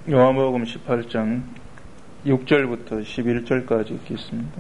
요한복음 18장 6절부터 11절까지 읽겠습니다.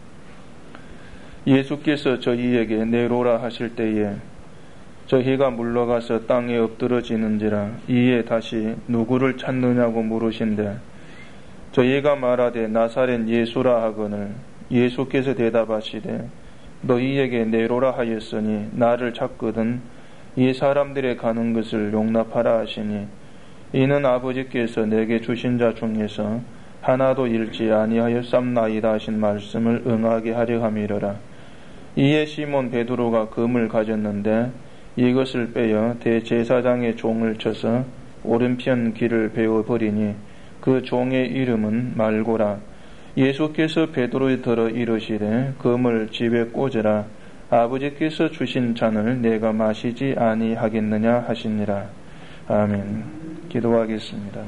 예수께서 저희에게 내로라 하실 때에 저희가 물러가서 땅에 엎드러지는지라. 이에 다시 누구를 찾느냐고 물으신대 저희가 말하되 나사렛 예수라 하거늘 예수께서 대답하시되 너희에게 내로라 하였으니 나를 찾거든 이 사람들의 가는 것을 용납하라 하시니 이는 아버지께서 내게 주신 자 중에서 하나도 잃지 아니하였삼나이다 하신 말씀을 응하게 하려 함이러라. 이에 시몬 베드로가 금을 가졌는데 이것을 빼어 대제사장의 종을 쳐서 오른편 귀를 베어버리니 그 종의 이름은 말고라. 예수께서 베드로에 들어 이르시되 금을 집에 꽂으라. 아버지께서 주신 잔을 내가 마시지 아니하겠느냐 하시니라. 아멘. 기도하겠습니다.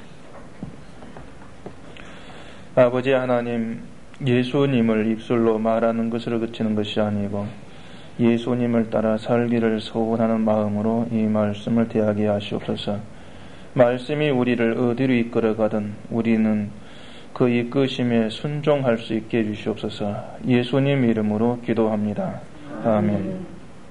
아버지 하나님, 예수님을 입술로 말하는 것으로 그치는 것이 아니고 예수님을 따라 살기를 소원하는 마음으로 이 말씀을 대하게 하시옵소서. 말씀이 우리를 어디로 이끌어가든 우리는 그 이끄심에 순종할 수 있게 해주시옵소서. 예수님 이름으로 기도합니다. 아멘.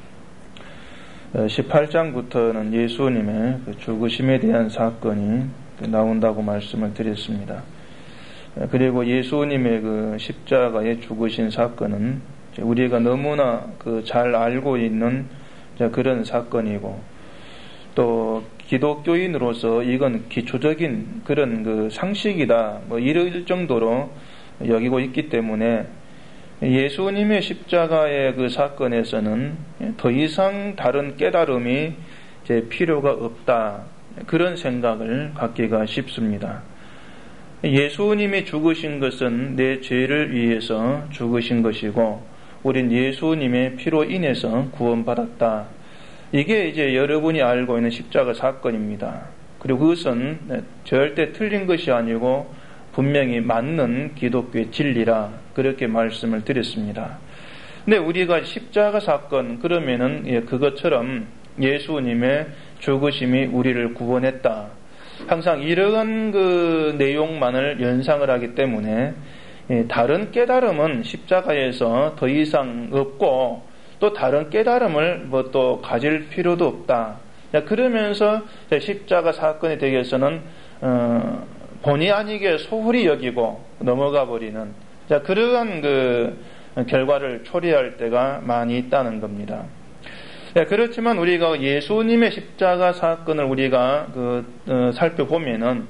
18장부터는 예수님의 죽으심에 대한 사건이 나온다고 말씀을 드렸습니다. 그리고 예수님의 그 십자가에 죽으신 사건은 우리가 너무나 잘 알고 있는 그런 사건이고 또 기독교인으로서 이건 기초적인 그런 상식이다 이럴 정도로 여기고 있기 때문에 예수님의 십자가의 그 사건에서는 더 이상 다른 깨달음이 필요가 없다 그런 생각을 갖기가 쉽습니다. 예수님이 죽으신 것은 내 죄를 위해서 죽으신 것이고 우린 예수님의 피로 인해서 구원받았다. 이게 이제 여러분이 알고 있는 십자가 사건입니다. 그리고 그것은 절대 틀린 것이 아니고 분명히 맞는 기독교의 진리라 그렇게 말씀을 드렸습니다. 근데 우리가 십자가 사건 그러면은 그것처럼 예수님의 죽으심이 우리를 구원했다. 항상 이러한 그 내용만을 연상을 하기 때문에 다른 깨달음은 십자가에서 더 이상 없고 또 다른 깨달음을 또 가질 필요도 없다. 그러면서 십자가 사건에 대해서는 본의 아니게 소홀히 여기고 넘어가 버리는 그러한 그 결과를 초래할 때가 많이 있다는 겁니다. 그렇지만 우리가 예수님의 십자가 사건을 우리가 살펴보면은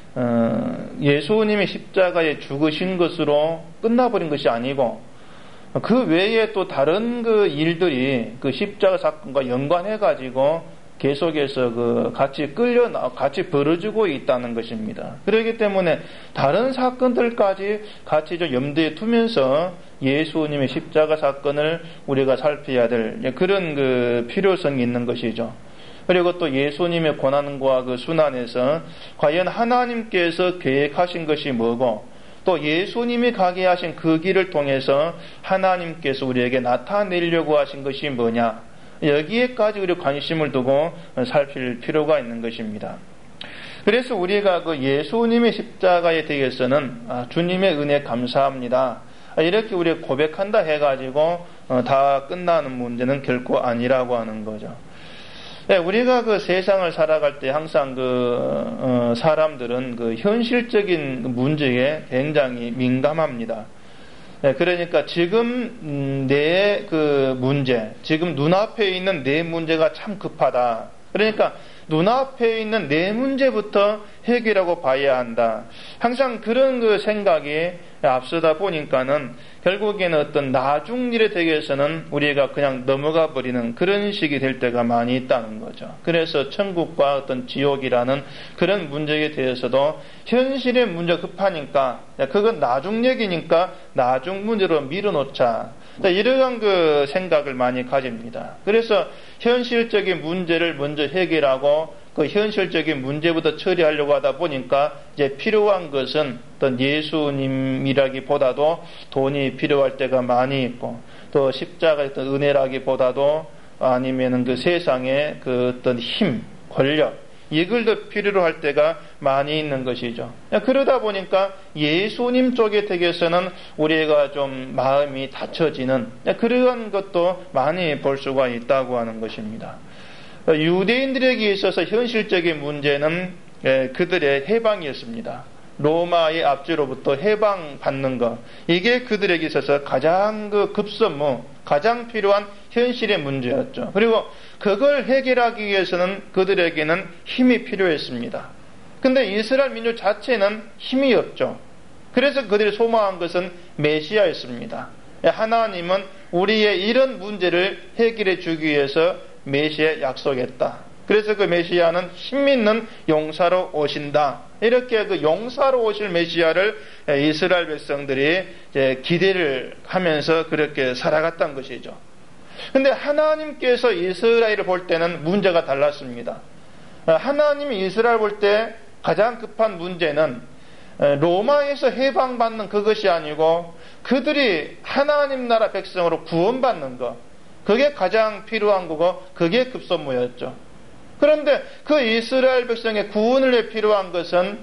예수님이 십자가에 죽으신 것으로 끝나버린 것이 아니고 그 외에 또 다른 그 일들이 그 십자가 사건과 연관해 가지고 계속해서 같이 벌어지고 있다는 것입니다. 그렇기 때문에 다른 사건들까지 같이 좀 염두에 두면서 예수님의 십자가 사건을 우리가 살펴야 될 그런 그 필요성이 있는 것이죠. 그리고 또 예수님의 고난과 그 순환에서 과연 하나님께서 계획하신 것이 뭐고 또 예수님이 가게 하신 그 길을 통해서 하나님께서 우리에게 나타내려고 하신 것이 뭐냐, 여기에까지 우리 관심을 두고 살필 필요가 있는 것입니다. 그래서 우리가 그 예수님의 십자가에 대해서는 주님의 은혜 감사합니다 이렇게 우리가 고백한다 해가지고 다 끝나는 문제는 결코 아니라고 하는 거죠. 우리가 그 세상을 살아갈 때 항상 사람들은 그 현실적인 문제에 굉장히 민감합니다. 그러니까 지금 내 그 문제, 지금 눈앞에 있는 내 문제가 참 급하다. 그러니까 눈앞에 있는 내 문제부터 해결하고 봐야 한다. 항상 그런 그 생각이 앞서다 보니까는 결국에는 어떤 나중 일에 대해서는 우리가 그냥 넘어가 버리는 그런 식이 될 때가 많이 있다는 거죠. 그래서 천국과 어떤 지옥이라는 그런 문제에 대해서도 현실의 문제가 급하니까 그건 나중 얘기니까 나중 문제로 밀어놓자. 이러한 그 생각을 많이 가집니다. 그래서 현실적인 문제를 먼저 해결하고 그 현실적인 문제부터 처리하려고 하다 보니까 이제 필요한 것은 어떤 예수님이라기보다도 돈이 필요할 때가 많이 있고 또 십자가의 어떤 은혜라기보다도 아니면은 그 세상의 그 어떤 힘, 권력 이걸 더 필요로 할 때가 많이 있는 것이죠. 그러다 보니까 예수님 쪽에 댁에서는 우리가 좀 마음이 닫혀지는 그러한 것도 많이 볼 수가 있다고 하는 것입니다. 유대인들에게 있어서 현실적인 문제는 그들의 해방이었습니다. 로마의 압제로부터 해방받는 것, 이게 그들에게 있어서 가장 급선무, 가장 필요한 현실의 문제였죠. 그리고 그걸 해결하기 위해서는 그들에게는 힘이 필요했습니다. 근데 이스라엘 민족 자체는 힘이 없죠. 그래서 그들이 소망한 것은 메시아였습니다. 하나님은 우리의 이런 문제를 해결해 주기 위해서 메시아 약속했다. 그래서 그 메시아는 힘 있는 용사로 오신다. 이렇게 그 용사로 오실 메시아를 이스라엘 백성들이 기대를 하면서 그렇게 살아갔던 것이죠. 근데 하나님께서 이스라엘을 볼 때는 문제가 달랐습니다. 하나님이 이스라엘 볼 때 가장 급한 문제는 로마에서 해방받는 그것이 아니고 그들이 하나님 나라 백성으로 구원받는 것, 그게 가장 필요한 거고 그게 급선무였죠. 그런데 그 이스라엘 백성의 구원을 위해 필요한 것은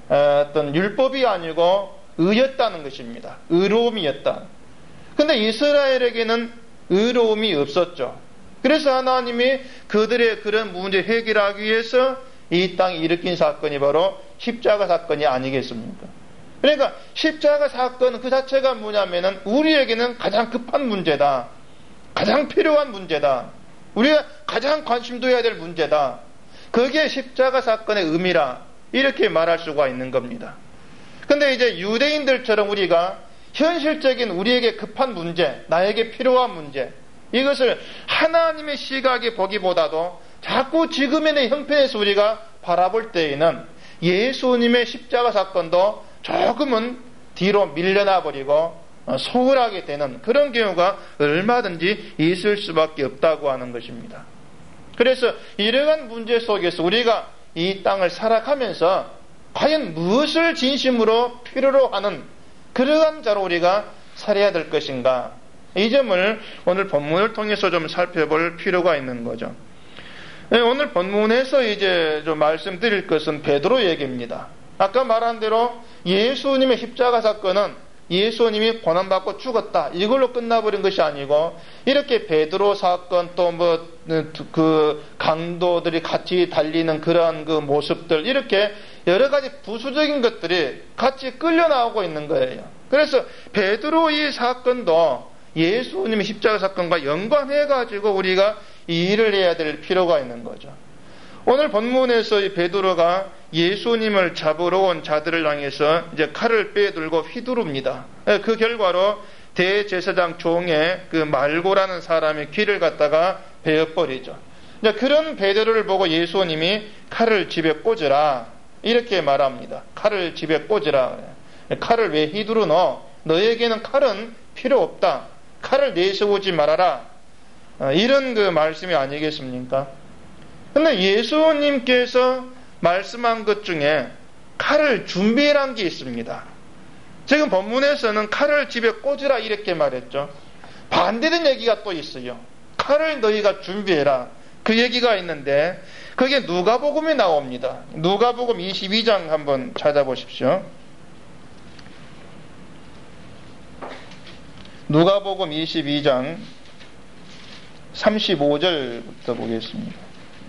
어떤 율법이 아니고 의였다는 것입니다. 의로움이었다. 근데 이스라엘에게는 의로움이 없었죠. 그래서 하나님이 그들의 그런 문제 해결하기 위해서 이 땅에 일으킨 사건이 바로 십자가 사건이 아니겠습니까? 그러니까 십자가 사건 그 자체가 뭐냐면은 우리에게는 가장 급한 문제다. 가장 필요한 문제다. 우리가 가장 관심 둬야 될 문제다. 그게 십자가 사건의 의미라 이렇게 말할 수가 있는 겁니다. 근데 이제 유대인들처럼 우리가 현실적인 우리에게 급한 문제, 나에게 필요한 문제, 이것을 하나님의 시각에 보기보다도 자꾸 지금의 내 형편에서 우리가 바라볼 때에는 예수님의 십자가 사건도 조금은 뒤로 밀려나 버리고 소홀하게 되는 그런 경우가 얼마든지 있을 수밖에 없다고 하는 것입니다. 그래서 이러한 문제 속에서 우리가 이 땅을 살아가면서 과연 무엇을 진심으로 필요로 하는 그러한 자로 우리가 살아야 될 것인가, 이 점을 오늘 본문을 통해서 좀 살펴볼 필요가 있는 거죠. 오늘 본문에서 이제 좀 말씀드릴 것은 베드로 얘기입니다. 아까 말한 대로 예수님의 십자가 사건은 예수님이 고난받고 죽었다, 이걸로 끝나버린 것이 아니고 이렇게 베드로 사건 또 그 강도들이 같이 달리는 그러한 그 모습들, 이렇게 여러 가지 부수적인 것들이 같이 끌려 나오고 있는 거예요. 그래서 베드로 이 사건도 예수님의 십자가 사건과 연관해가지고 우리가 이 일을 해야 될 필요가 있는 거죠. 오늘 본문에서 이 베드로가 예수님을 잡으러 온 자들을 향해서 이제 칼을 빼들고 휘두릅니다. 그 결과로 대제사장 종의 그 말고라는 사람의 귀를 갖다가 베어버리죠. 그런 베드로를 보고 예수님이 칼을 집에 꽂으라 이렇게 말합니다. 칼을 집에 꽂으라. 칼을 왜 휘두르노? 너에게는 칼은 필요 없다. 칼을 내세우지 말아라. 이런 그 말씀이 아니겠습니까? 근데 예수님께서 말씀한 것 중에 칼을 준비해란 게 있습니다. 지금 본문에서는 칼을 집에 꽂으라 이렇게 말했죠. 반대된 얘기가 또 있어요. 칼을 너희가 준비해라. 그 얘기가 있는데 그게 누가복음에 나옵니다. 누가복음 22장 한번 찾아보십시오. 누가복음 22장 35절부터 보겠습니다.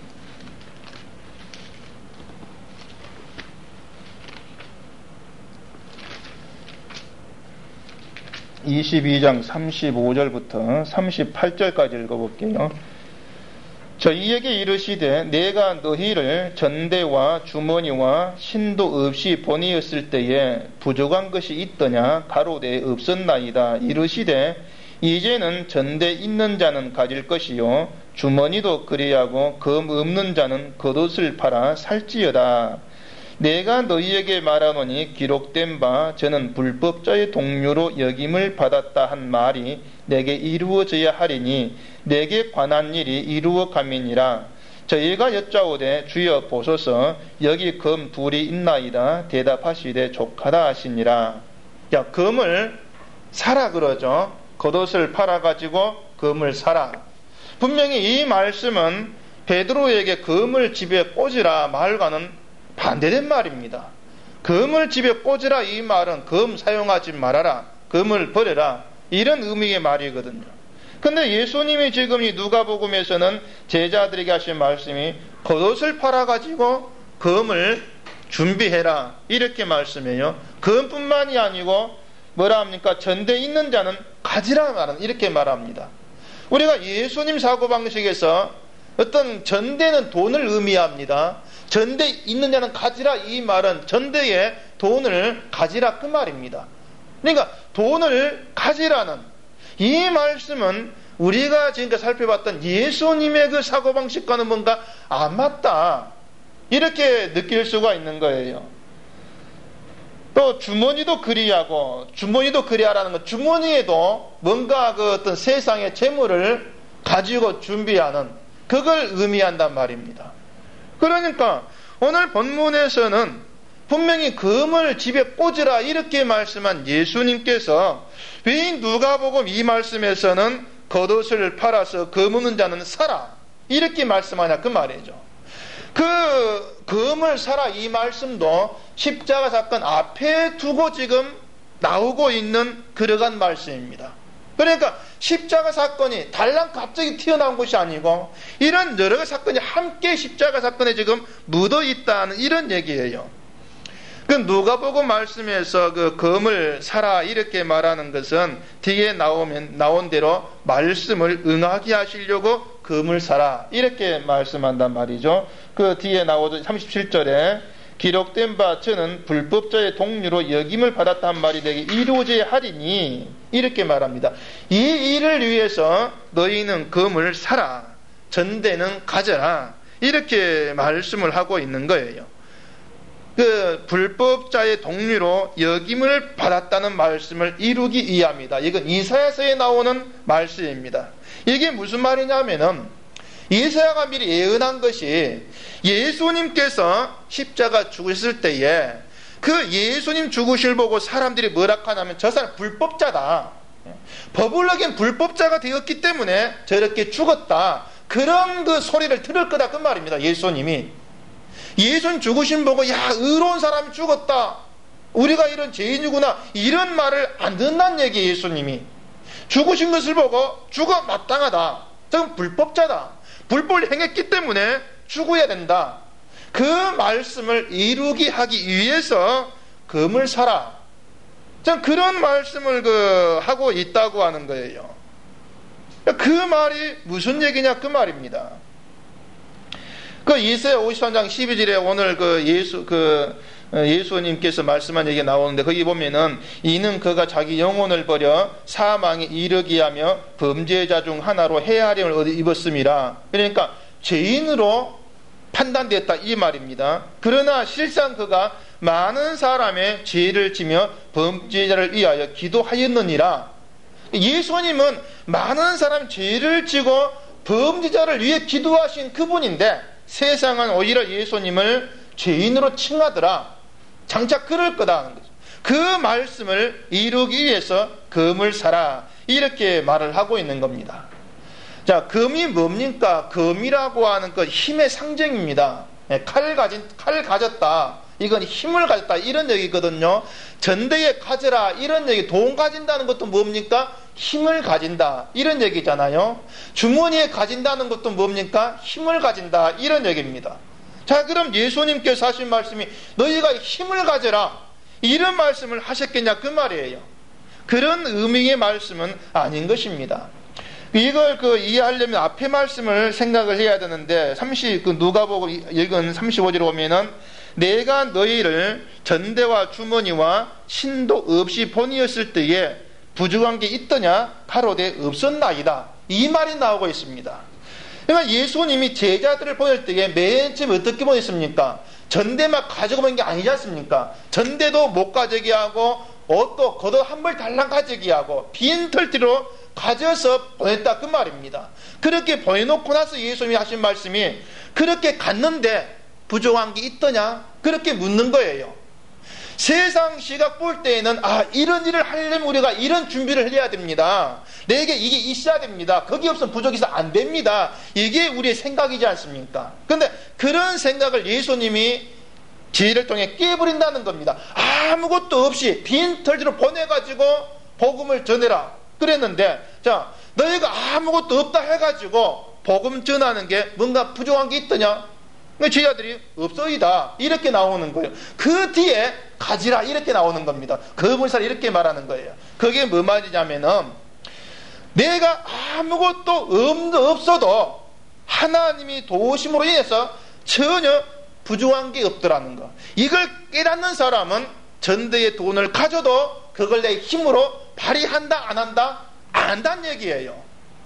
(22장) 35절부터 38절까지 읽어볼게요. 저희에게 이르시되 내가 너희를 전대와 주머니와 신도 없이 보내었을 때에 부족한 것이 있더냐 가로되 없었나이다. 이르시되 이제는 전대 있는 자는 가질 것이요 주머니도 그리하고 검 없는 자는 겉옷을 팔아 살지어다. 내가 너희에게 말하노니 기록된 바 저는 불법자의 동료로 여김을 받았다 한 말이 내게 이루어져야 하리니 내게 관한 일이 이루어 감이니라. 저희가 여짜오되 주여 보소서 여기 검 둘이 있나이다. 대답하시되 족하다 하시니라. 야, 검을 사라 그러죠. 겉옷을 팔아가지고 검을 사라. 분명히 이 말씀은 베드로에게 금을 집에 꽂으라 말과는 반대된 말입니다. 금을 집에 꽂으라 이 말은 금 사용하지 말아라, 금을 버려라, 이런 의미의 말이거든요. 근데 예수님이 지금 이 누가복음에서는 제자들에게 하신 말씀이 겉옷을 팔아가지고 금을 준비해라, 이렇게 말씀해요. 금뿐만이 아니고 뭐라 합니까? 전대에 있는 자는 가지라 말은 이렇게 말합니다. 우리가 예수님 사고방식에서 어떤 전대는 돈을 의미합니다. 전대에 있는 자는 가지라 이 말은 전대에 돈을 가지라 그 말입니다. 그러니까 돈을 가지라는 이 말씀은 우리가 지금까지 살펴봤던 예수님의 그 사고방식과는 뭔가 안 맞다, 이렇게 느낄 수가 있는 거예요. 또 주머니도 그리하고, 주머니도 그리하라는 건 주머니에도 뭔가 그 어떤 세상의 재물을 가지고 준비하는, 그걸 의미한단 말입니다. 그러니까 오늘 본문에서는 분명히 금을 집에 꽂으라 이렇게 말씀한 예수님께서 왜 누가복음 이 말씀에서는 겉옷을 팔아서 금 없는 자는 사라 이렇게 말씀하냐 그 말이죠. 그 금을 사라 이 말씀도 십자가 사건 앞에 두고 지금 나오고 있는 그러한 말씀입니다. 그러니까 십자가 사건이 달랑 갑자기 튀어나온 것이 아니고 이런 여러 사건이 함께 십자가 사건에 지금 묻어 있다는 이런 얘기예요. 그 누가복음 말씀에서 그 금을 사라 이렇게 말하는 것은 뒤에 나온 대로 말씀을 응하게 하시려고 금을 사라 이렇게 말씀한단 말이죠. 그 뒤에 나오던 37절에 기록된 바 저는 불법자의 동류로 역임을 받았단 말이 되게 이루어져야 하리니 이렇게 말합니다. 이 일을 위해서 너희는 금을 사라, 전대는 가져라, 이렇게 말씀을 하고 있는 거예요. 그 불법자의 동류로 역임을 받았다는 말씀을 이루기 위함이다. 이건 이사야서에 나오는 말씀입니다. 이게 무슨 말이냐면은 이사야가 미리 예언한 것이 예수님께서 십자가 죽으실 때에 그 예수님 죽으실 보고 사람들이 뭐라 하냐면 저 사람 불법자다, 법을 어긴 불법자가 되었기 때문에 저렇게 죽었다, 그런 그 소리를 들을 거다 그 말입니다. 예수님이 예수님 죽으신 보고 야 의로운 사람이 죽었다, 우리가 이런 죄인이구나, 이런 말을 안 듣는다는 얘기예요. 예수님이 죽으신 것을 보고 죽어 마땅하다, 저건 불법자다, 불법을 행했기 때문에 죽어야 된다, 그 말씀을 이루게 하기 위해서 금을 사라, 전 그런 말씀을 하고 있다고 하는 거예요. 그 말이 무슨 얘기냐 그 말입니다. 그 이사야 53장 12절에 오늘 예수님께서 말씀한 얘기가 나오는데 거기 보면은 이는 그가 자기 영혼을 버려 사망에 이르게 하며 범죄자 중 하나로 헤아림을 입었음이라. 그러니까 죄인으로 판단되었다 이 말입니다. 그러나 실상 그가 많은 사람의 죄를 지며 범죄자를 위하여 기도하였느니라. 예수님은 많은 사람 죄를 지고 범죄자를 위해 기도하신 그분인데 세상은 오히려 예수님을 죄인으로 칭하더라, 장차 그럴 거다 하는 거죠. 그 말씀을 이루기 위해서 금을 사라 이렇게 말을 하고 있는 겁니다. 자, 금이 뭡니까? 금이라고 하는 것 힘의 상징입니다. 칼 가졌다, 이건 힘을 가졌다 이런 얘기거든요. 전대에 가져라 이런 얘기, 돈 가진다는 것도 뭡니까? 힘을 가진다 이런 얘기잖아요. 주머니에 가진다는 것도 뭡니까? 힘을 가진다 이런 얘기입니다. 자, 그럼 예수님께서 하신 말씀이 너희가 힘을 가져라 이런 말씀을 하셨겠냐 그 말이에요. 그런 의미의 말씀은 아닌 것입니다. 이걸 이해하려면 앞에 말씀을 생각을 해야 되는데 누가복음 읽은 35절에 보면은 내가 너희를 전대와 주머니와 신도 없이 보내었을 때에 부족한 게 있더냐? 가로되 없었나이다. 이 말이 나오고 있습니다. 그러니까 예수님이 제자들을 보낼 때에 맨 처음 어떻게 보냈습니까? 전대만 가지고 온 게 아니지 않습니까? 전대도 못 가지게 하고 옷도 겉옷 한 벌 달랑 가지게 하고 빈 털티로 가져서 보냈다 그 말입니다. 그렇게 보내놓고 나서 예수님이 하신 말씀이 그렇게 갔는데 부족한 게 있더냐? 그렇게 묻는 거예요. 세상 시각 볼 때에는 이런 일을 하려면 우리가 이런 준비를 해야 됩니다. 내게 이게 있어야 됩니다. 거기 없으면 부족해서 안 됩니다. 이게 우리의 생각이지 않습니까? 그런데 그런 생각을 예수님이 지혜를 통해 깨버린다는 겁니다. 아무것도 없이 빈 털지로 보내가지고 복음을 전해라 그랬는데, 자, 너희가 아무것도 없다 해가지고 복음 전하는 게 뭔가 부족한 게 있더냐? 제자들이 없어이다 이렇게 나오는 거예요. 그 뒤에 가지라 이렇게 나오는 겁니다. 거물살 이렇게 말하는 거예요. 그게 뭐 말이냐면은, 내가 아무것도 없어도 하나님이 도우심으로 인해서 전혀 부족한 게 없더라는 거. 이걸 깨닫는 사람은 전대의 돈을 가져도 그걸 내 힘으로 발휘한다 안 한다? 안 한다는 얘기예요.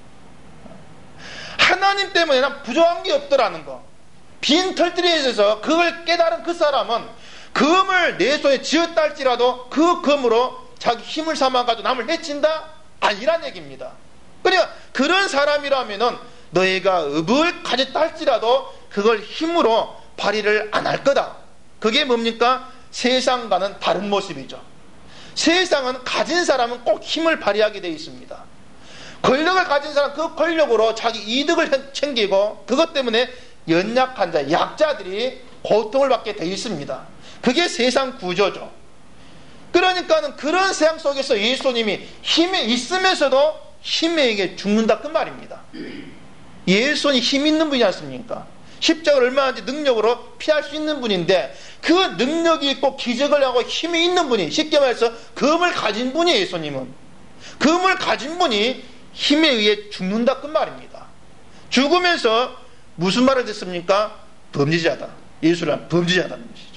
하나님 때문에 난 부족한 게 없더라는 거. 빈 털들에 있어서 그걸 깨달은 그 사람은 검을 내 손에 쥐었다 할지라도 그 검으로 자기 힘을 삼아가지고 남을 해친다? 아니란 얘기입니다. 그러니까 그런 사람이라면은 너희가 업을 가졌다 할지라도 그걸 힘으로 발휘를 안 할 거다. 그게 뭡니까? 세상과는 다른 모습이죠. 세상은 가진 사람은 꼭 힘을 발휘하게 되어 있습니다. 권력을 가진 사람은 그 권력으로 자기 이득을 챙기고 그것 때문에 연약한 자, 약자들이 고통을 받게 되어 있습니다. 그게 세상 구조죠. 그러니까는 그런 세상 속에서 예수님이 힘이 있으면서도 힘에게 죽는다 그 말입니다. 예수님이 힘 있는 분이지 않습니까? 십자가를 얼마나 능력으로 피할 수 있는 분인데 그 능력이 있고 기적을 하고 힘이 있는 분이, 쉽게 말해서 검을 가진 분이 예수님은, 검을 가진 분이 힘에 의해 죽는다 그 말입니다. 죽으면서 무슨 말을 듣습니까? 범죄자다. 예수란 범죄자다는 것이죠.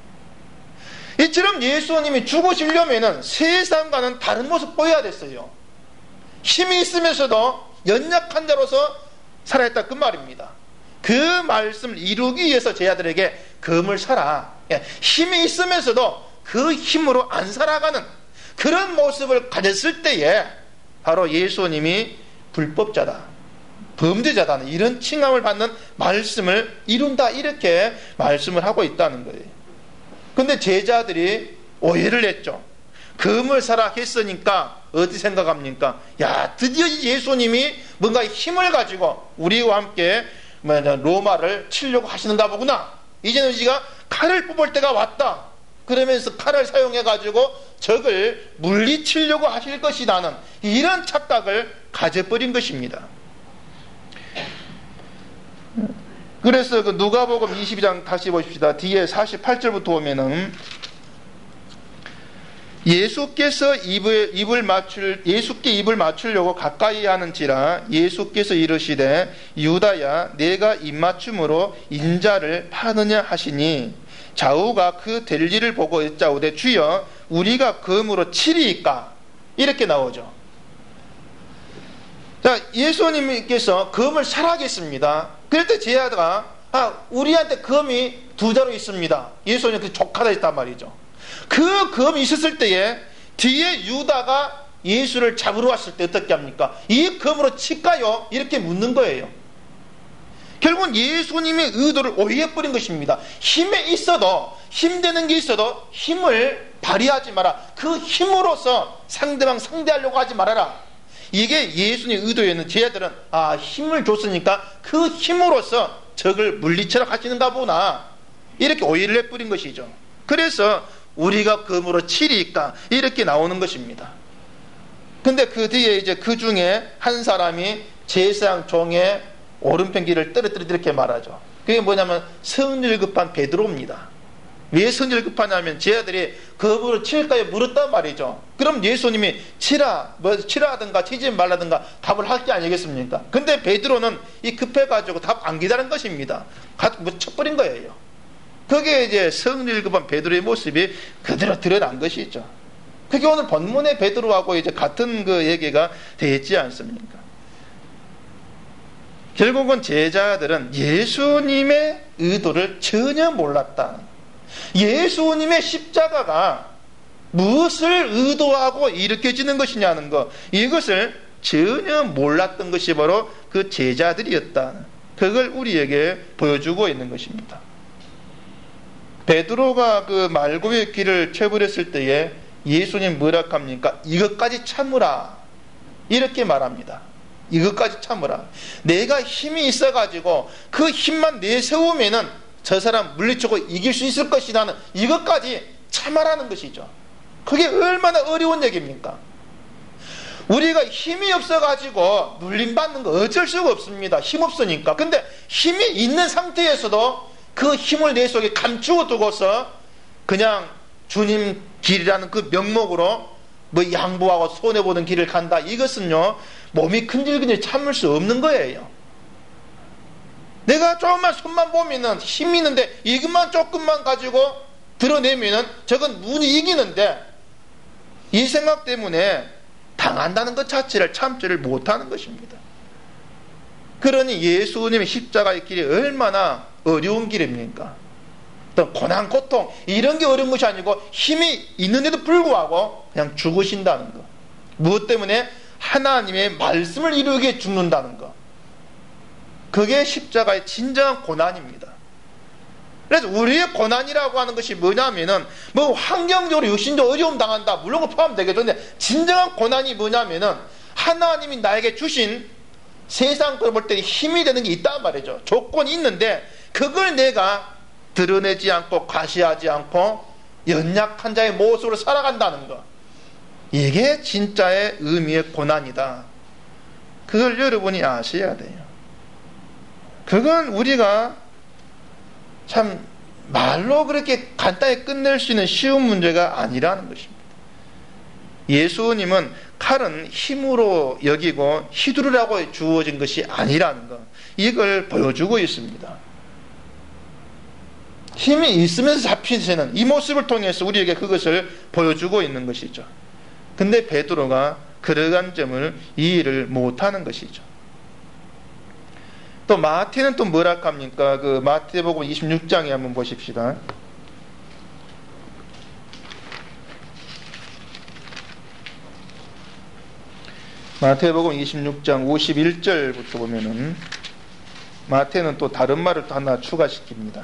이처럼 예수님이 죽으시려면은 세상과는 다른 모습 보여야 됐어요. 힘이 있으면서도 연약한 자로서 살아있다 그 말입니다. 그 말씀을 이루기 위해서 제자들에게 검을 사라, 힘이 있으면서도 그 힘으로 안 살아가는 그런 모습을 가졌을 때에 바로 예수님이 불법자다, 범죄자다는 이런 칭함을 받는 말씀을 이룬다, 이렇게 말씀을 하고 있다는 거예요. 근데 제자들이 오해를 했죠. 검을 사라 했으니까 어떻게 생각합니까? 야, 드디어 예수님이 뭔가 힘을 가지고 우리와 함께 로마를 치려고 하시는가 보구나. 이제는 우리가 칼을 뽑을 때가 왔다. 그러면서 칼을 사용해 가지고 적을 물리치려고 하실 것이라는 이런 착각을 가져버린 것입니다. 그래서 그 누가복음 22장 다시 보십시다. 뒤에 48절부터 오면은 예수께 입을 맞추려고 가까이 하는지라 예수께서 이르시되 유다야 내가 입맞춤으로 인자를 파느냐 하시니 좌우가 그 될 일을 보고 여짜오되 주여 우리가 검으로 치리이까, 이렇게 나오죠. 자, 예수님께서 검을 사라겠습니다. 그럴 때 제자가 우리한테 검이 두 자루 있습니다. 예수님 그 족하다 했단 말이죠. 그 검이 있었을 때에 뒤에 유다가 예수를 잡으러 왔을 때 어떻게 합니까? 이 검으로 칠까요? 이렇게 묻는 거예요. 결국은 예수님의 의도를 오해해버린 것입니다. 힘에 있어도, 힘되는 게 있어도 힘을 발휘하지 마라. 그 힘으로서 상대방 상대하려고 하지 말아라. 이게 예수님의 의도였는 제자들은 힘을 줬으니까 그 힘으로서 적을 물리쳐라 하시는가 보나, 이렇게 오해를 해버린 것이죠. 그래서 우리가 검으로 치리까 이렇게 나오는 것입니다. 근데 그 뒤에 이제 그 중에 한 사람이 제사장 종의 오른편 귀를 떨어뜨리듯 이렇게 말하죠. 그게 뭐냐면 성질 급한 베드로입니다. 왜 성질 급하냐면 제자들이 검으로 칠까요? 물었단 말이죠. 그럼 예수님이 치라 하든가 치지 말라든가 답을 할 게 아니겠습니까? 근데 베드로는 이 급해가지고 답 안 기다린 것입니다. 쳐버린 거예요. 그게 이제 성질 급한 베드로의 모습이 그대로 드러난 것이죠. 그게 오늘 본문의 베드로하고 이제 같은 그 얘기가 되지 않습니까? 결국은 제자들은 예수님의 의도를 전혀 몰랐다. 예수님의 십자가가 무엇을 의도하고 일으켜지는 것이냐는 것, 이것을 전혀 몰랐던 것이 바로 그 제자들이었다. 그걸 우리에게 보여주고 있는 것입니다. 베드로가 그 말고의 길을 쳐버렸을 때에 예수님 뭐라 합니까? 이것까지 참으라. 이렇게 말합니다. 이것까지 참으라. 내가 힘이 있어가지고 그 힘만 내세우면은 저 사람 물리치고 이길 수 있을 것이라는 이것까지 참아라는 것이죠. 그게 얼마나 어려운 얘기입니까? 우리가 힘이 없어가지고 눌림받는 거 어쩔 수가 없습니다. 힘 없으니까. 근데 힘이 있는 상태에서도 그 힘을 내 속에 감추어 두고서 그냥 주님 길이라는 그 명목으로 뭐 양보하고 손해보는 길을 간다. 이것은요, 몸이 근질근질 참을 수 없는 거예요. 내가 조금만 손만 보면은 힘이 있는데 이것만 조금만 가지고 드러내면은 저건 문이 이기는데 이 생각 때문에 당한다는 것 자체를 참지를 못하는 것입니다. 그러니 예수님의 십자가의 길이 얼마나 어려운 길입니까? 어떤 고난, 고통 이런 게 어려운 것이 아니고 힘이 있는데도 불구하고 그냥 죽으신다는 것. 무엇 때문에? 하나님의 말씀을 이루기 위해 죽는다는 것. 그게 십자가의 진정한 고난입니다. 그래서 우리의 고난이라고 하는 것이 뭐냐면은 뭐 환경적으로 육신적으로 어려움 당한다, 물론 그 포함되겠죠. 근데 진정한 고난이 뭐냐면은 하나님이 나에게 주신 세상 걸 볼 때 힘이 되는 게 있단 말이죠. 조건이 있는데 그걸 내가 드러내지 않고 과시하지 않고 연약한 자의 모습으로 살아간다는 것. 이게 진짜의 의미의 고난이다. 그걸 여러분이 아셔야 돼요. 그건 우리가 참 말로 그렇게 간단히 끝낼 수 있는 쉬운 문제가 아니라는 것입니다. 예수님은 칼은 힘으로 여기고 휘두르라고 주어진 것이 아니라는 것, 이걸 보여주고 있습니다. 힘이 있으면서 잡히시는 이 모습을 통해서 우리에게 그것을 보여주고 있는 것이죠. 근데 베드로가 그러한 점을 이해를 못하는 것이죠. 또 마태는 또 뭐라 합니까? 그 마태복음 26장에 한번 보십시다. 마태복음 26장 51절부터 보면은 마태는 또 다른 말을 또 하나 추가시킵니다.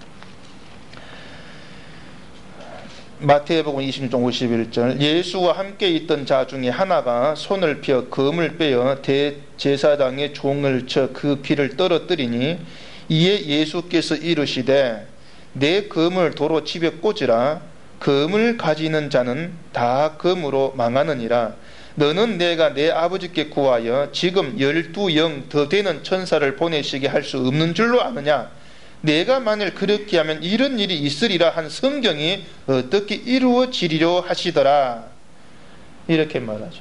마태복음 26장 51절, 예수와 함께 있던 자 중에 하나가 손을 펴 검을 빼어 대제사장의 종을 쳐 그 귀를 떨어뜨리니 이에 예수께서 이르시되 내 검을 도로 집에 꽂으라. 검을 가지는 자는 다 검으로 망하느니라. 너는 내가 내 아버지께 구하여 지금 12영 더 되는 천사를 보내시게 할 수 없는 줄로 아느냐? 내가 만일 그렇게 하면 이런 일이 있으리라 한 성경이 어떻게 이루어지리려 하시더라. 이렇게 말하죠.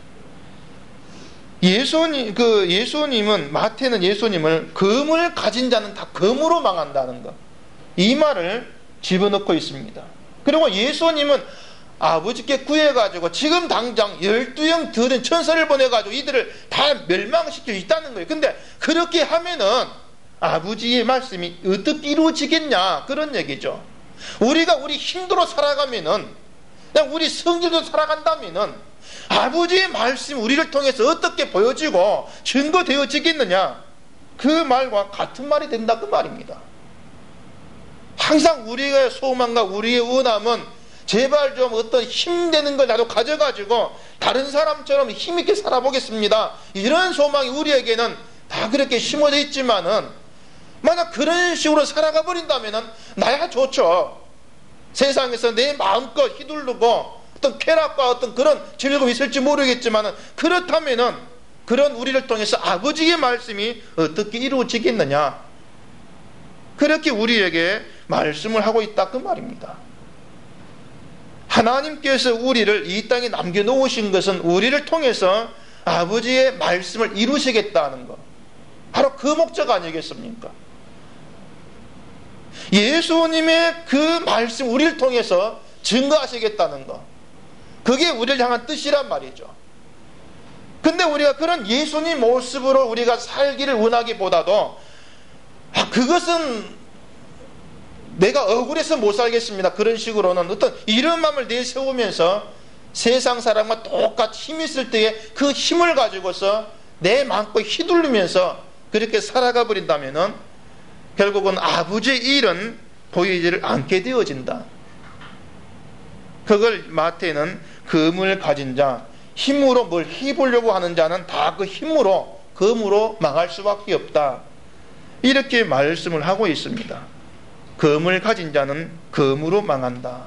예수님은, 마태는 예수님을 검을 가진 자는 다 검으로 망한다는 것, 이 말을 집어넣고 있습니다. 그리고 예수님은 아버지께 구해가지고 지금 당장 12영 더 된 천사를 보내가지고 이들을 다 멸망시킬 수 있다는 거예요. 근데 그렇게 하면은 아버지의 말씀이 어떻게 이루어지겠냐, 그런 얘기죠. 우리가 우리 힘대로 살아가면은, 그냥 우리 성질로 살아간다면은 아버지의 말씀이 우리를 통해서 어떻게 보여지고 증거되어지겠느냐, 그 말과 같은 말이 된다, 그 말입니다. 항상 우리의 소망과 우리의 원함은 제발 좀 어떤 힘되는 걸 나도 가져가지고 다른 사람처럼 힘있게 살아보겠습니다, 이런 소망이 우리에게는 다 그렇게 심어져 있지만은 만약 그런 식으로 살아가 버린다면 나야 좋죠. 세상에서 내 마음껏 휘두르고 어떤 쾌락과 어떤 그런 즐거움이 있을지 모르겠지만 그렇다면 그런 우리를 통해서 아버지의 말씀이 어떻게 이루어지겠느냐, 그렇게 우리에게 말씀을 하고 있다, 그 말입니다. 하나님께서 우리를 이 땅에 남겨놓으신 것은 우리를 통해서 아버지의 말씀을 이루시겠다는 것, 바로 그 목적 아니겠습니까? 예수님의 그 말씀 우리를 통해서 증거하시겠다는 것, 그게 우리를 향한 뜻이란 말이죠. 근데 우리가 그런 예수님 모습으로 우리가 살기를 원하기보다도 그것은 내가 억울해서 못 살겠습니다, 그런 식으로는 어떤 이런 마음을 내세우면서 세상 사람과 똑같이 힘이 있을 때에 그 힘을 가지고서 내 마음껏 휘둘르면서 그렇게 살아가 버린다면은 결국은 아버지의 일은 보이지를 않게 되어진다. 그걸 마태는 금을 가진 자, 힘으로 뭘 해보려고 하는 자는 다 그 힘으로, 금으로 망할 수밖에 없다. 이렇게 말씀을 하고 있습니다. 금을 가진 자는 금으로 망한다.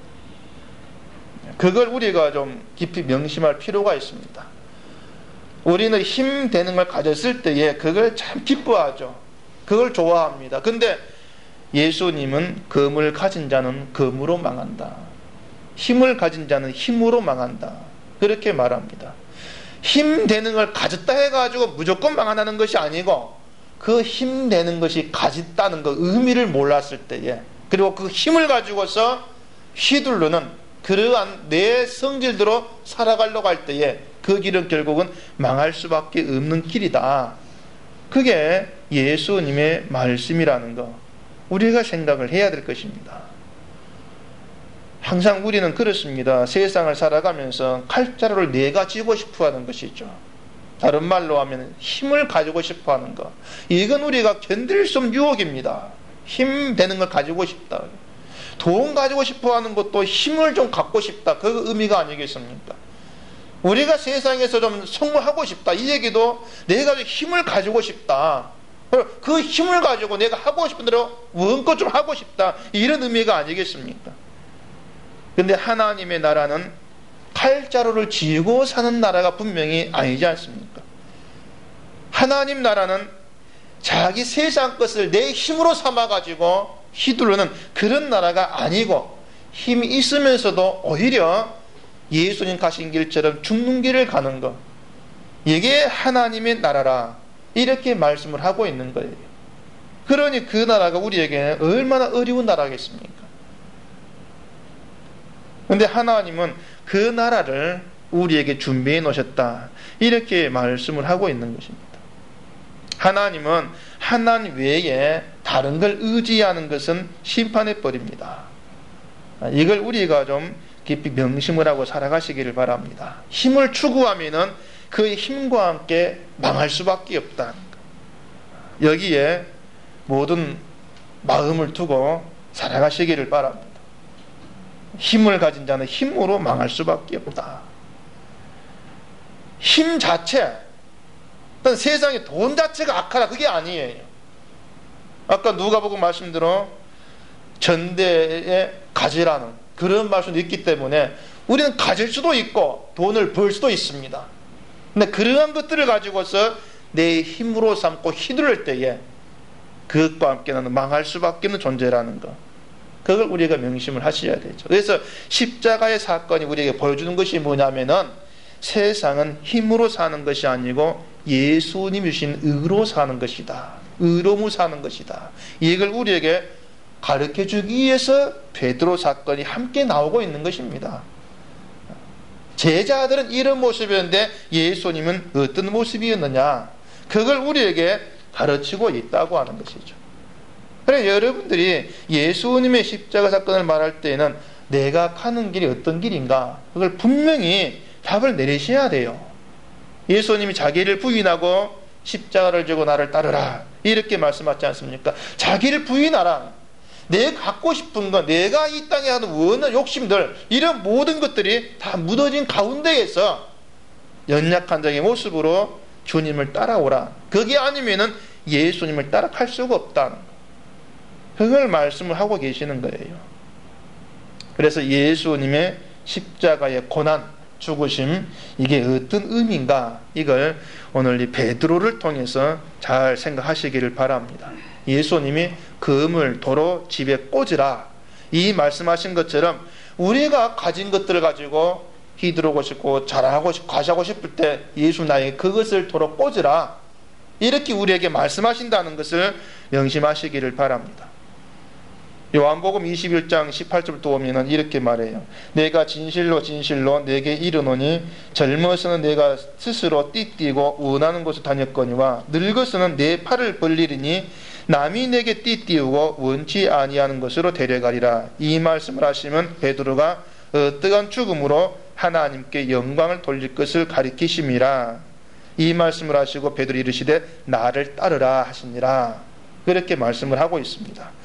그걸 우리가 좀 깊이 명심할 필요가 있습니다. 우리는 힘 되는 걸 가졌을 때에 그걸 참 기뻐하죠. 그걸 좋아합니다. 근데 예수님은 금을 가진 자는 금으로 망한다. 힘을 가진 자는 힘으로 망한다. 그렇게 말합니다. 힘 되는 걸 가졌다 해가지고 무조건 망한다는 것이 아니고, 그 힘 되는 것이 가졌다는 그 의미를 몰랐을 때에, 그리고 그 힘을 가지고서 휘둘르는 그러한 내 성질대로 살아가려고 할 때에 그 길은 결국은 망할 수밖에 없는 길이다. 그게 예수님의 말씀이라는 거, 우리가 생각을 해야 될 것입니다. 항상 우리는 그렇습니다. 세상을 살아가면서 칼자루를 내가 쥐고 싶어 하는 것이죠. 다른 말로 하면 힘을 가지고 싶어 하는 것. 이건 우리가 견딜 수 없는 유혹입니다. 힘 되는 걸 가지고 싶다. 돈 가지고 싶어 하는 것도 힘을 좀 갖고 싶다. 그 의미가 아니겠습니까? 우리가 세상에서 좀 성공하고 싶다. 이 얘기도 내가 힘을 가지고 싶다. 그 힘을 가지고 내가 하고 싶은 대로 원껏 좀 하고 싶다. 이런 의미가 아니겠습니까? 근데 하나님의 나라는 칼자루를 쥐고 사는 나라가 분명히 아니지 않습니까? 하나님 나라는 자기 세상 것을 내 힘으로 삼아가지고 휘두르는 그런 나라가 아니고, 힘이 있으면서도 오히려 예수님 가신 길처럼 죽는 길을 가는 것, 이게 하나님의 나라라, 이렇게 말씀을 하고 있는 거예요. 그러니 그 나라가 우리에게 얼마나 어려운 나라겠습니까? 그런데 하나님은 그 나라를 우리에게 준비해 놓으셨다, 이렇게 말씀을 하고 있는 것입니다. 하나님은 하나님 외에 다른 걸 의지하는 것은 심판해 버립니다. 이걸 우리가 좀 깊이 명심을 하고 살아가시기를 바랍니다. 힘을 추구하면은 그 힘과 함께 망할 수밖에 없다. 여기에 모든 마음을 두고 살아가시기를 바랍니다. 힘을 가진 자는 힘으로 망할 수밖에 없다. 힘 자체, 세상에 돈 자체가 악하다, 그게 아니에요. 아까 누가복음 말씀대로 전대에 가지라는 그런 말씀도 있기 때문에 우리는 가질 수도 있고 돈을 벌 수도 있습니다. 근데 그러한 것들을 가지고서 내 힘으로 삼고 휘두를 때에 그것과 함께 나는 망할 수밖에 없는 존재라는 것, 그걸 우리가 명심을 하셔야 되죠. 그래서 십자가의 사건이 우리에게 보여주는 것이 뭐냐면은, 세상은 힘으로 사는 것이 아니고 예수님이 주신 의로 사는 것이다. 의로움으로 사는 것이다. 이걸 우리에게 가르쳐주기 위해서 베드로 사건이 함께 나오고 있는 것입니다. 제자들은 이런 모습이었는데 예수님은 어떤 모습이었느냐, 그걸 우리에게 가르치고 있다고 하는 것이죠. 그래, 여러분들이 예수님의 십자가 사건을 말할 때에는 내가 가는 길이 어떤 길인가, 그걸 분명히 답을 내리셔야 돼요. 예수님이 자기를 부인하고 십자가를 지고 나를 따르라, 이렇게 말씀하지 않습니까? 자기를 부인하라. 내가 갖고 싶은 것, 내가 이 땅에 하는 원한 욕심들, 이런 모든 것들이 다 묻어진 가운데에서 연약한 자의 모습으로 주님을 따라오라. 그게 아니면은 예수님을 따라갈 수가 없다는 것, 그걸 말씀을 하고 계시는 거예요. 그래서 예수님의 십자가의 고난, 죽으심, 이게 어떤 의미인가, 이걸 오늘 이 베드로를 통해서 잘 생각하시기를 바랍니다. 예수님이 금을 도로 집에 꽂으라, 이 말씀하신 것처럼 우리가 가진 것들을 가지고 휘두르고 싶고 자랑하고 싶고 과시하고 싶을 때 예수 나에게 그것을 도로 꽂으라, 이렇게 우리에게 말씀하신다는 것을 명심하시기를 바랍니다. 요한복음 21장 18절부터 보면 이렇게 말해요. 내가 진실로 진실로 내게 이르노니 젊어서는 내가 스스로 띠띠고 원하는 곳을 다녔거니와 늙어서는 내 팔을 벌리리니 남이 내게 띠띠우고 원치 아니하는 것으로 데려가리라. 이 말씀을 하시면 베드로가 어떠한 죽음으로 하나님께 영광을 돌릴 것을 가리키심이라. 이 말씀을 하시고 베드로 이르시되 나를 따르라 하시니라. 그렇게 말씀을 하고 있습니다.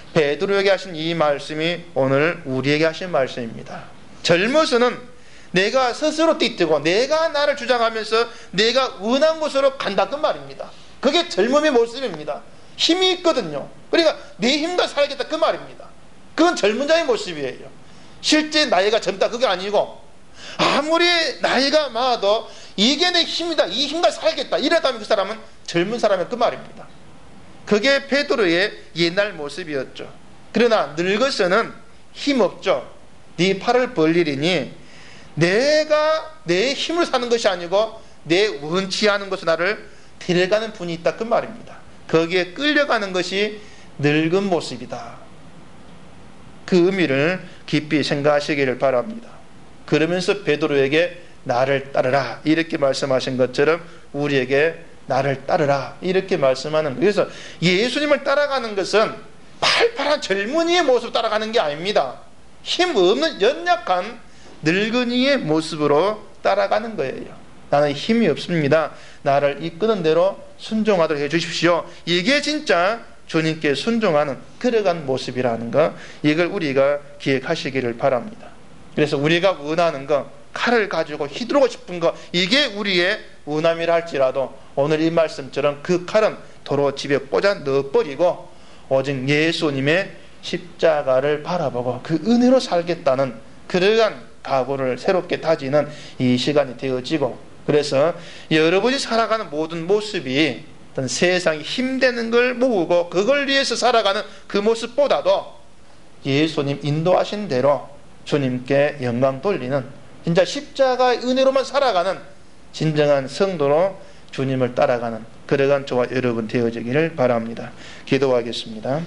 베드로에게 하신 이 말씀이 오늘 우리에게 하신 말씀입니다. 젊어서는 내가 스스로 띠뜨고 내가 나를 주장하면서 내가 원한 곳으로 간다 그 말입니다. 그게 젊음의 모습입니다. 힘이 있거든요. 그러니까 내 힘과 살겠다 그 말입니다. 그건 젊은 자의 모습이에요. 실제 나이가 젊다 그게 아니고 아무리 나이가 많아도 이게 내 힘이다, 이 힘과 살겠다 이랬다면 그 사람은 젊은 사람의 그 말입니다. 그게 베드로의 옛날 모습이었죠. 그러나 늙어서는 힘없죠. 네 팔을 벌리리니 내가 내 힘을 사는 것이 아니고 내 원치 않은 것으로 나를 데려가는 분이 있다 그 말입니다. 거기에 끌려가는 것이 늙은 모습이다. 그 의미를 깊이 생각하시기를 바랍니다. 그러면서 베드로에게 나를 따르라 이렇게 말씀하신 것처럼 우리에게 나를 따르라 이렇게 말씀하는 거예요. 그래서 예수님을 따라가는 것은 팔팔한 젊은이의 모습 따라가는 게 아닙니다. 힘없는 연약한 늙은이의 모습으로 따라가는 거예요. 나는 힘이 없습니다. 나를 이끄는 대로 순종하도록 해주십시오. 이게 진짜 주님께 순종하는 걸어간 모습이라는 거, 이걸 우리가 기억하시기를 바랍니다. 그래서 우리가 원하는 거, 칼을 가지고 휘두르고 싶은 거, 이게 우리의 원함이라 할지라도 오늘 이 말씀처럼 그 칼은 도로 집에 꽂아 넣어버리고 오직 예수님의 십자가를 바라보고 그 은혜로 살겠다는 그러한 각오를 새롭게 다지는 이 시간이 되어지고, 그래서 여러분이 살아가는 모든 모습이 어떤 세상이 힘되는 걸 모으고 그걸 위해서 살아가는 그 모습보다도 예수님 인도하신 대로 주님께 영광 돌리는 진짜 십자가의 은혜로만 살아가는 진정한 성도로 주님을 따라가는 그러한 저와 여러분 되어지기를 바랍니다. 기도하겠습니다.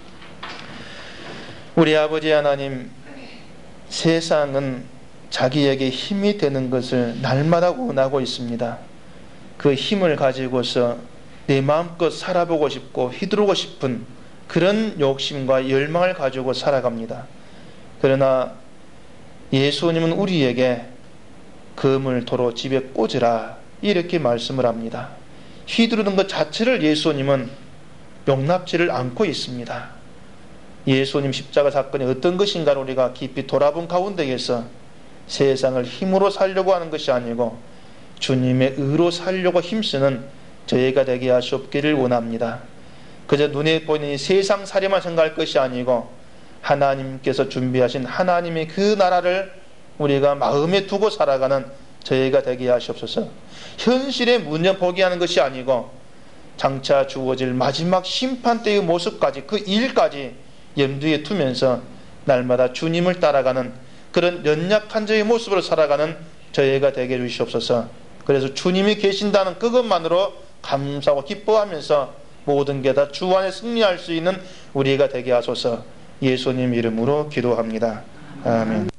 우리 아버지 하나님, 세상은 자기에게 힘이 되는 것을 날마다 원하고 있습니다. 그 힘을 가지고서 내 마음껏 살아보고 싶고 휘두르고 싶은 그런 욕심과 열망을 가지고 살아갑니다. 그러나 예수님은 우리에게 검을 도로 집에 꽂으라 이렇게 말씀을 합니다. 휘두르는 것 자체를 예수님은 용납지를 않고 있습니다. 예수님 십자가 사건이 어떤 것인가를 우리가 깊이 돌아본 가운데에서 세상을 힘으로 살려고 하는 것이 아니고 주님의 의로 살려고 힘쓰는 저희가 되게 하시옵기를 원합니다. 그저 눈에 보이는 이 세상 살이만 생각할 것이 아니고 하나님께서 준비하신 하나님의 그 나라를 우리가 마음에 두고 살아가는 저희가 되게 하시옵소서. 현실의 문제 포기하는 것이 아니고 장차 주어질 마지막 심판 때의 모습까지, 그 일까지 염두에 두면서 날마다 주님을 따라가는 그런 연약한 저의 모습으로 살아가는 저희가 되게 해주시옵소서. 그래서 주님이 계신다는 그것만으로 감사하고 기뻐하면서 모든 게 다 주 안에 승리할 수 있는 우리가 되게 하소서. 예수님 이름으로 기도합니다. 아멘.